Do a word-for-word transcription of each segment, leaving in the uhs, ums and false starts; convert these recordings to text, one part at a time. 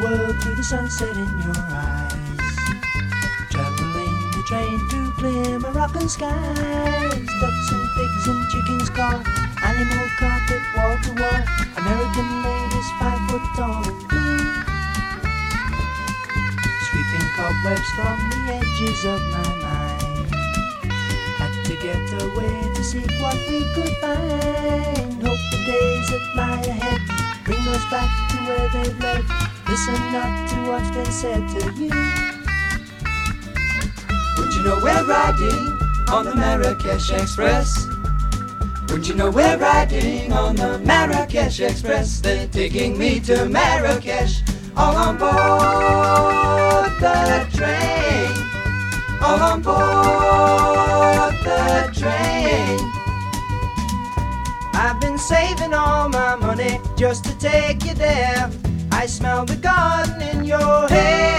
world through the sunset in your eyes. Traveling the train through clear Moroccan skies. Ducks and pigs and chickens call. Animal carpet wall to wall. American ladies five foot tall and blue. Sweeping cobwebs from the edges of my mind. Had to get away to seek what we could find. Hope the days that lie ahead bring us back to where they've led. Listen not to what's been said to you. Wouldn't you know we're riding on the Marrakesh Express? Wouldn't you know we're riding on the Marrakesh Express? They're taking me to Marrakesh, all on board the train, all on board the train. I've been saving all my money just to take you there. I smell the garden in your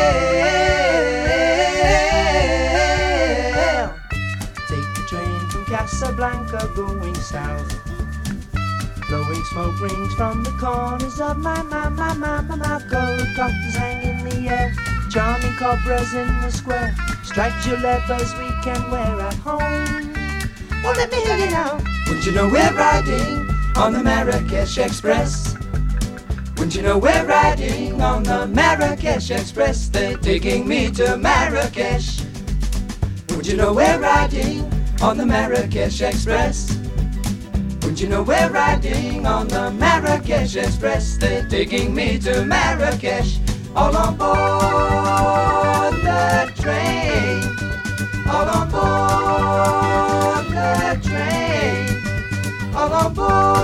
hair. Take the train from Casablanca going south. Blowing smoke rings from the corners of my, my, my, my, my mouth. Gold coffins hang in the air. Charming cobras in the square. Striped jalebas we can wear at home. Oh, let me hear you now. Wouldn't you know we're riding on the Marrakesh Express? Wouldn't you know we're riding on the Marrakesh Express? They're taking me to Marrakesh. Wouldn't you know we're riding on the Marrakesh Express? Wouldn't you know we're riding on the Marrakesh Express? They're taking me to Marrakesh, all on board the train, all on board the train, all on board.